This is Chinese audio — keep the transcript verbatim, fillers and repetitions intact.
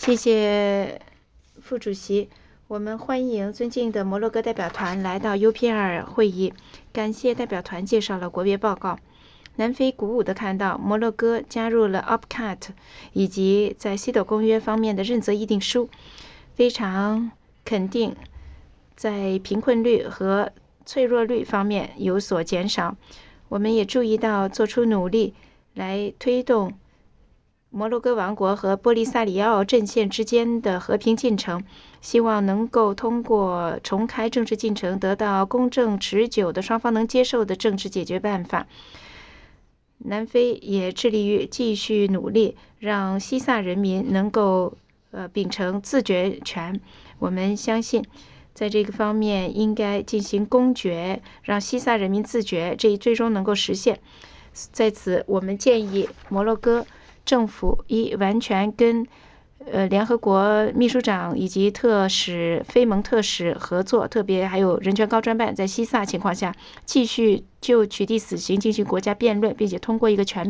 谢谢副主席。我们欢迎尊敬的摩洛哥代表团来到 U P R 会议，感谢代表团介绍了国别报告。南非鼓舞地看到摩洛哥加入了 O P C A T 以及在西斗公约方面的认责议定书，非常肯定在贫困率和脆弱率方面有所减少。我们也注意到做出努力来推动摩洛哥王国和波利萨里奥阵线之间的和平进程，希望能够通过重开政治进程得到公正持久的双方能接受的政治解决办法。南非也致力于继续努力，让西萨人民能够呃秉承自决权。我们相信在这个方面应该进行公决，让西萨人民自决，这最终能够实现。在此，我们建议摩洛哥政府一完全跟呃联合国秘书长以及特使、非盟特使合作，特别还有人权高专办在西萨情况下，继续就取缔死刑进行国家辩论，并且通过一个全